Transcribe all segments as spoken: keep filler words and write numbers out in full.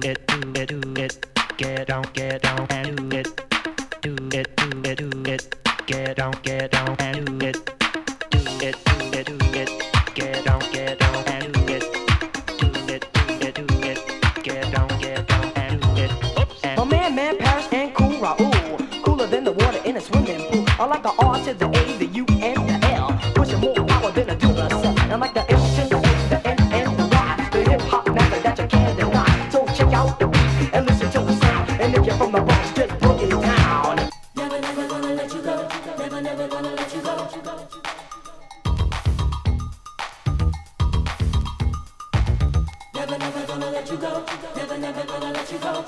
it, do it, do it, get down, get down and do it, do it, do it, do it, get down, get down and do it, do it, do it, do it, get down, get down and do it, do it, do it, do it, get down, get down and do it. Oops. My man, man, Paris and cool Raoul, cooler than the water in a swimming pool. I like the R to the A, the U and the L, pushing more power than a Duracell. I like the M to the A, the N and the Y, the hip hop master that you can't deny. So check out the beat and listen to the sound. And if you're from the Bronx, just boogie down. Never, never gonna let you go. Never, never gonna let you go. Never, never gonna let you go. Never, never gonna let you go.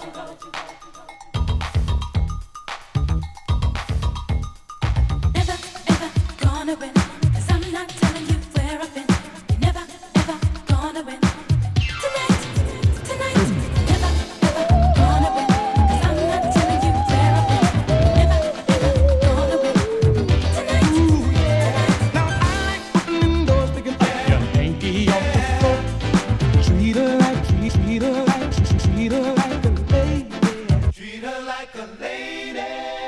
Never, ever gonna win. 'Cause I'm not telling you where I've been. You're never, ever gonna win. Tonight, tonight. Never, ever gonna win. 'Cause I'm not telling you where I've been. You're never, ever gonna win. Tonight, tonight. Now I like opening doors, picking up your hanky off the floor. Treat her like, treat, treat her like, treat, treat her like a lady. Treat her like a lady.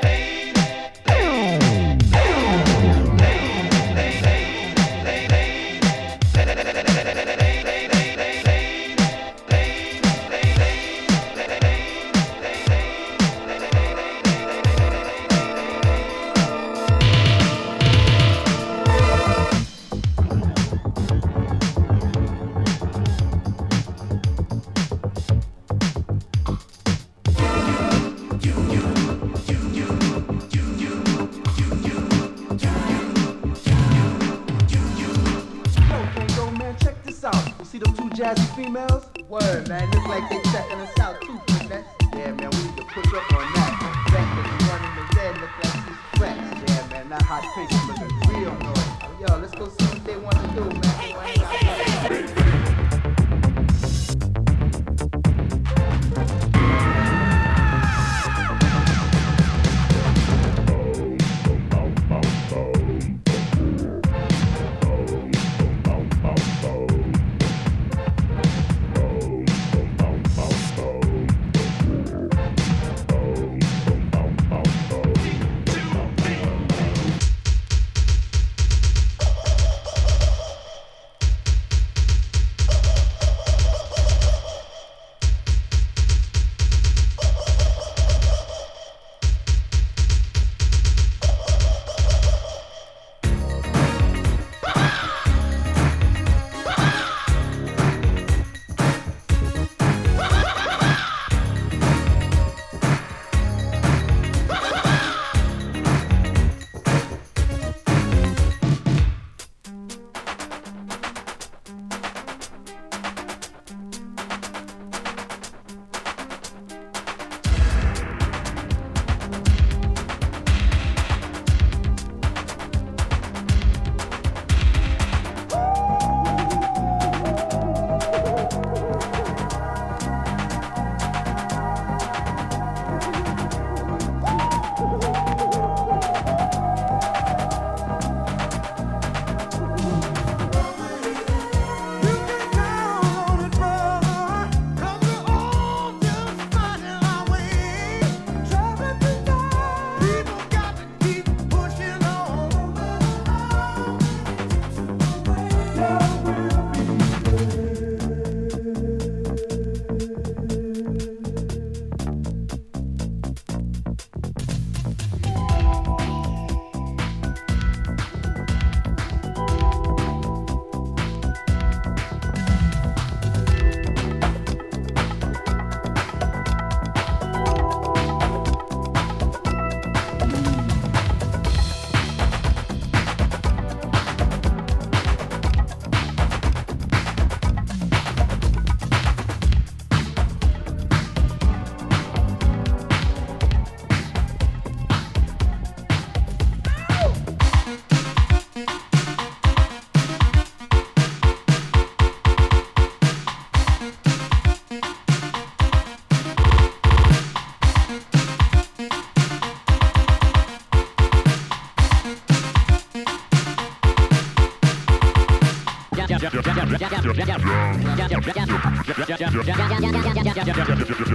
Okay, yo, man, check this out. You see them two jazzy females? Word, man, look like they checking us out too, finesse. Yeah, man, we need to push up on that. That nigga running the red look like he's fresh. Yeah, man, that hot pink looking real good. Yo, let's go see what they want to do, man. They wanna-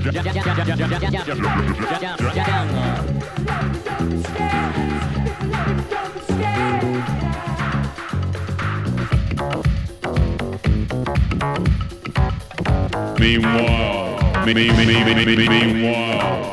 Meanwhile, me, me, me, me, me, me, meanwhile.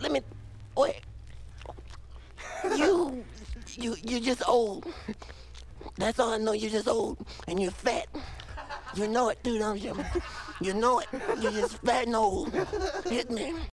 let me, wait. You, you, you're just old. That's all I know. You're just old and you're fat. You know it, too, don't you? You know it. You're just fat and old. Hit me.